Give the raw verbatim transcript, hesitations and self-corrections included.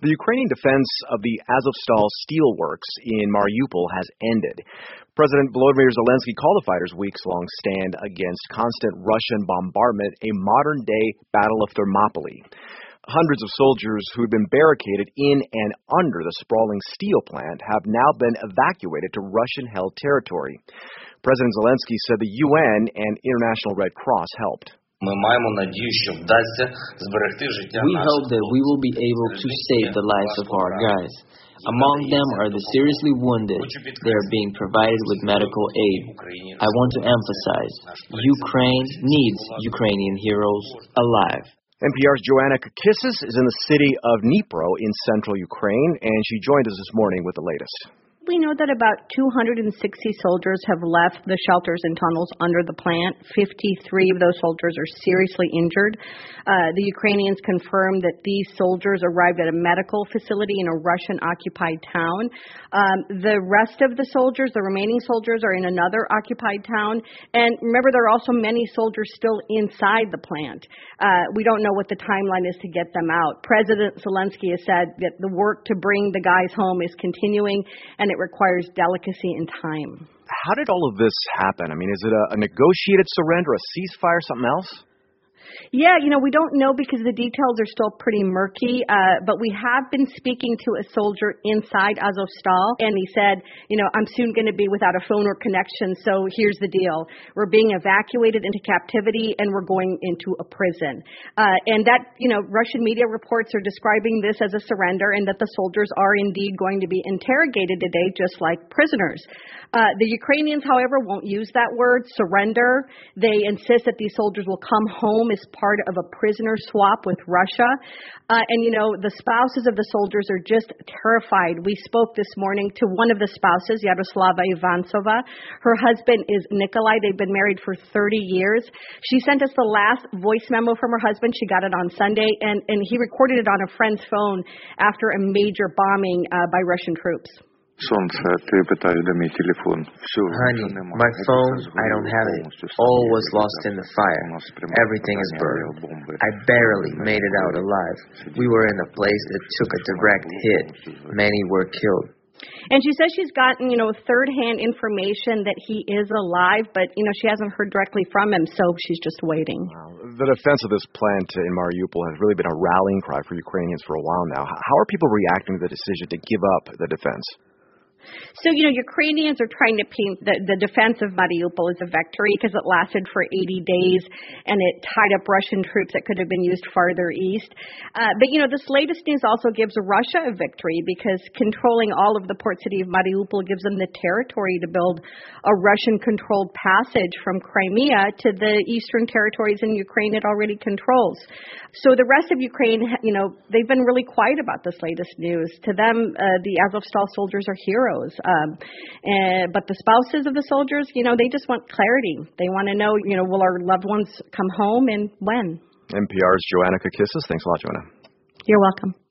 The Ukrainian defense of the Azovstal steelworks in Mariupol has ended. President Volodymyr Zelensky called the fighters' weeks-long stand against constant Russian bombardment a modern-day Battle of Thermopylae. Hundreds of soldiers who had been barricaded in and under the sprawling steel plant have now been evacuated to Russian-held territory. President Zelensky said the U N and International Red Cross helped. We hope that we will be able to save the lives of our guys. Among them are the seriously wounded. They are being provided with medical aid. I want to emphasize, Ukraine needs Ukrainian heroes alive. N P R's Joanna Kakissis is in the city of Dnipro in central Ukraine, and she joined us this morning with the latest. We know that about two hundred sixty soldiers have left the shelters and tunnels under the plant. fifty-three of those soldiers are seriously injured. Uh, the Ukrainians confirmed that these soldiers arrived at a medical facility in a Russian-occupied town. Um, the rest of the soldiers, the remaining soldiers, are in another occupied town. And remember, there are also many soldiers still inside the plant. Uh, we don't know what the timeline is to get them out. President Zelensky has said that the work to bring the guys home is continuing, and it requires delicacy and time. How did all of this happen? I mean, is it a, a negotiated surrender, a ceasefire, something else? Yeah, you know, we don't know because the details are still pretty murky, uh, but we have been speaking to a soldier inside Azovstal, and he said, you know, I'm soon going to be without a phone or connection, so here's the deal. We're being evacuated into captivity, and we're going into a prison. Uh, and that, you know, Russian media reports are describing this as a surrender and that the soldiers are indeed going to be interrogated today just like prisoners. Uh, the Ukrainians, however, won't use that word, surrender. They insist that these soldiers will come home as part of a prisoner swap with Russia. Uh, and, you know, the spouses of the soldiers are just terrified. We spoke this morning to one of the spouses, Yaroslava Ivansova. Her husband is Nikolai. They've been married for thirty years. She sent us the last voice memo from her husband. She got it on Sunday, and, and he recorded it on a friend's phone after a major bombing uh, by Russian troops. Honey, my phone, I don't have it. All was lost in the fire. Everything is burned. I barely made it out alive. We were in a place that took a direct hit. Many were killed. And she says she's gotten, you know, third-hand information that he is alive, but, you know, she hasn't heard directly from him, so she's just waiting. Wow. The defense of this plant in Mariupol has really been a rallying cry for Ukrainians for a while now. How are people reacting to the decision to give up the defense? So, you know, Ukrainians are trying to paint the, the defense of Mariupol as a victory because it lasted for eighty days and it tied up Russian troops that could have been used farther east. Uh, but, you know, this latest news also gives Russia a victory because controlling all of the port city of Mariupol gives them the territory to build a Russian-controlled passage from Crimea to the eastern territories in Ukraine it already controls. So the rest of Ukraine, you know, they've been really quiet about this latest news. To them, uh, the Azovstal soldiers are heroes. Um, and, but the spouses of the soldiers, you know, they just want clarity. They want to know, you know, will our loved ones come home and when? N P R's Joanna Kakissis. Thanks a lot, Joanna. You're welcome.